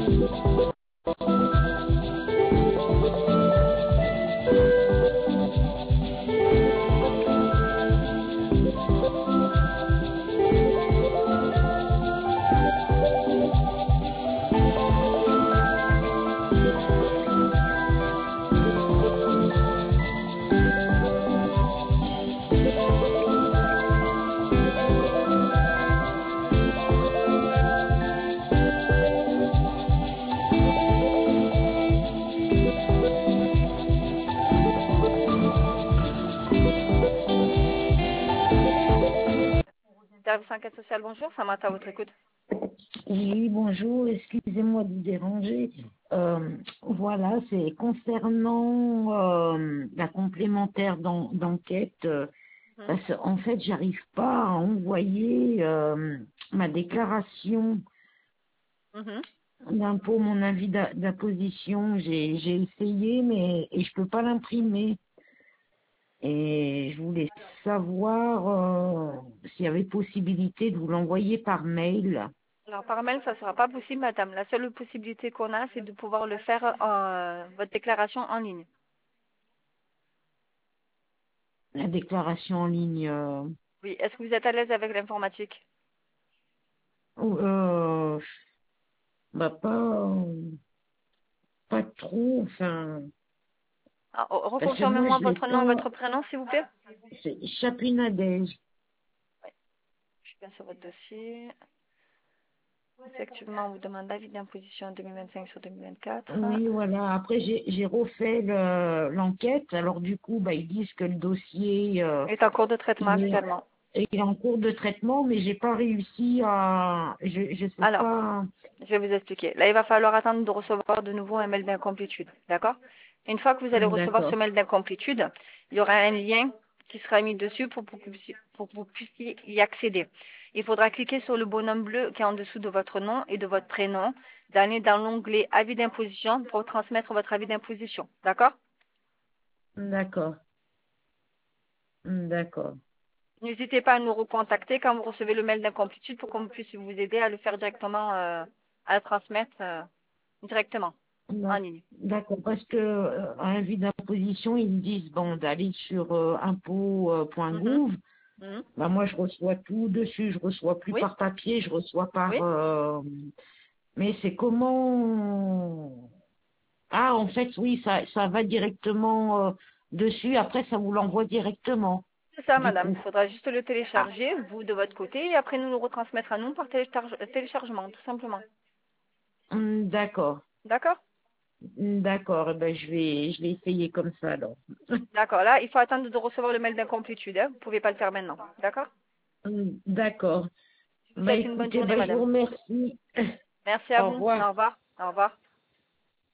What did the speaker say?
Service enquête sociale, bonjour, Samantha, à votre écoute. Oui, bonjour, excusez-moi de vous déranger. Voilà, c'est concernant la complémentaire d'enquête. Parce qu'en fait, j'arrive pas à envoyer ma déclaration d'impôt, mon avis d'imposition. J'ai essayé, mais et je peux pas l'imprimer. Et je voulais savoir s'il y avait possibilité de vous l'envoyer par mail. Alors, par mail, ça ne sera pas possible, madame. La seule possibilité qu'on a, c'est de pouvoir le faire, votre déclaration en ligne. La déclaration en ligne, Oui, est-ce que vous êtes à l'aise avec l'informatique? euh, bah pas trop, enfin, Ah, parce que moi reconfirmez-moi je l'ai votre nom et pas, votre prénom, s'il vous plaît. c'est Chapinadège. Oui, je suis bien sur votre dossier. Effectivement, on vous demande l'avis d'imposition 2025 sur 2024. Oui, voilà. Après j'ai refait l'enquête. Alors du coup, bah ils disent que le dossier Est en cours de traitement il est, actuellement. il est en cours de traitement, mais j'ai pas réussi je sais Alors, pas. je vais vous expliquer. Là, il va falloir attendre de recevoir de nouveau un mail d'incomplétude. D'accord? Une fois que vous allez recevoir ce D'accord, mail d'incomplétude, il y aura un lien qui sera mis dessus pour que vous puissiez y accéder. Il faudra cliquer sur le bonhomme bleu qui est en dessous de votre nom et de votre prénom, d'aller dans l'onglet avis d'imposition pour transmettre votre avis d'imposition. D'accord? d'accord, d'accord, N'hésitez pas à nous recontacter quand vous recevez le mail d'incomplétude pour qu'on puisse vous aider à le faire directement, à le transmettre directement en ligne. d'accord. Parce que à avis d'imposition, ils me disent bon d'aller sur Mhm. impôt.gouv. Mhm. Bah, moi, je reçois tout dessus. Je reçois plus Oui, par papier, je reçois par. oui. Mais c'est comment. Ah, en fait, oui, ça va directement dessus. Après, ça vous l'envoie directement, C'est ça, du madame. Il coup. faudra juste le Ah, télécharger, vous, de votre côté, et après nous le retransmettre à nous par téléchargement, tout simplement. d'accord. D'accord? D'accord. Eh ben, je vais essayer comme ça, alors. D'accord. Là, il faut attendre de recevoir le mail d'incomplétude. Hein. Vous ne pouvez pas le faire maintenant. D'accord? D'accord. Je vous Bah, souhaite une bonne écoutez, journée, bah, je vous madame. remercie. Merci à Au vous. revoir. Au revoir. Au revoir.